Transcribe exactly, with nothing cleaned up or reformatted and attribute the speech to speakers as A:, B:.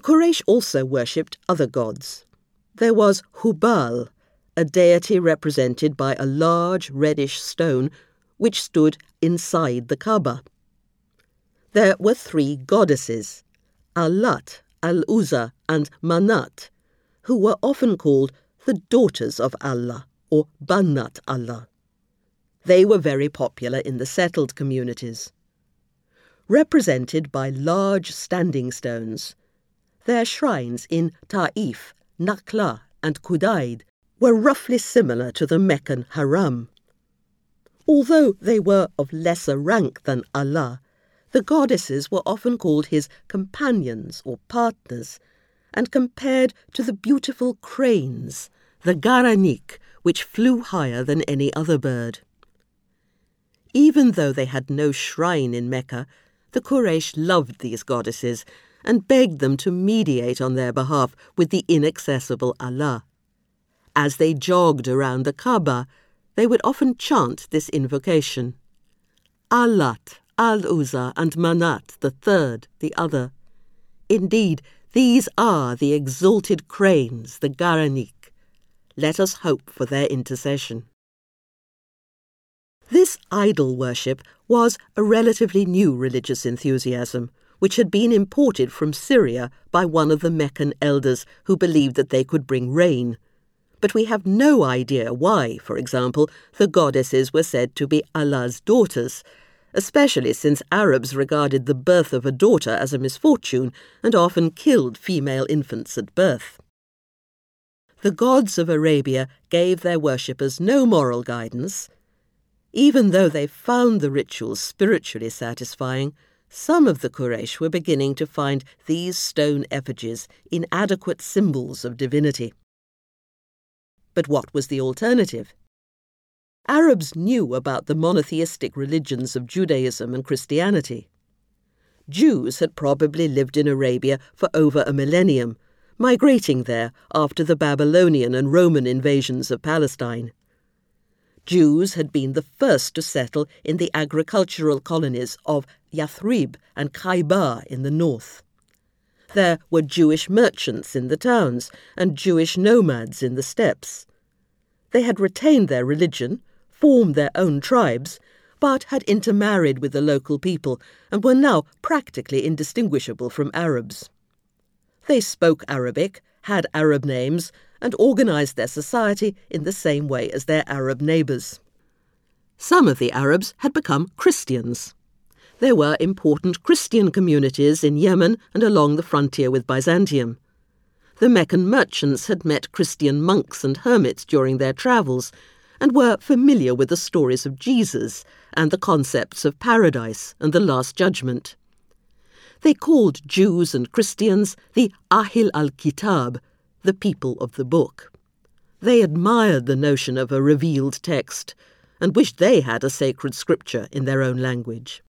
A: Quraysh also worshipped other gods. There was Hubal, a deity represented by a large reddish stone which stood inside the Kaaba. There were three goddesses, Al-Lat, Al-Uzza and Manat, who were often called the daughters of Allah or Banat Allah. They were very popular in the settled communities. Represented by large standing stones, their shrines in Ta'if, Nakhla and Qudayd were roughly similar to the Meccan Haram. Although they were of lesser rank than Allah, the goddesses were often called his companions or partners and compared to the beautiful cranes, the Garanik, which flew higher than any other bird. Even though they had no shrine in Mecca, the Quraysh loved these goddesses and begged them to mediate on their behalf with the inaccessible Allah. As they jogged around the Kaaba, they would often chant this invocation: Al-Lat, Al-Uzza and Manat, the third, the other. Indeed, these are the exalted cranes, the Garanik. Let us hope for their intercession. This idol worship was a relatively new religious enthusiasm, which had been imported from Syria by one of the Meccan elders who believed that they could bring rain. But we have no idea why, for example, the goddesses were said to be Allah's daughters, especially since Arabs regarded the birth of a daughter as a misfortune and often killed female infants at birth. The gods of Arabia gave their worshippers no moral guidance. Even though they found the rituals spiritually satisfying, some of the Quraysh were beginning to find these stone effigies inadequate symbols of divinity. But what was the alternative? Arabs knew about the monotheistic religions of Judaism and Christianity. Jews had probably lived in Arabia for over a millennium, migrating there after the Babylonian and Roman invasions of Palestine. Jews had been the first to settle in the agricultural colonies of Yathrib and Khaybar in the north. There were Jewish merchants in the towns and Jewish nomads in the steppes. They had retained their religion, formed their own tribes, but had intermarried with the local people and were now practically indistinguishable from Arabs. They spoke Arabic, had Arab names, and organized their society in the same way as their Arab neighbors. Some of the Arabs had become Christians. There were important Christian communities in Yemen and along the frontier with Byzantium. The Meccan merchants had met Christian monks and hermits during their travels and were familiar with the stories of Jesus and the concepts of paradise and the Last Judgment. They called Jews and Christians the Ahl al-Kitab, the people of the book. They admired the notion of a revealed text and wished they had a sacred scripture in their own language.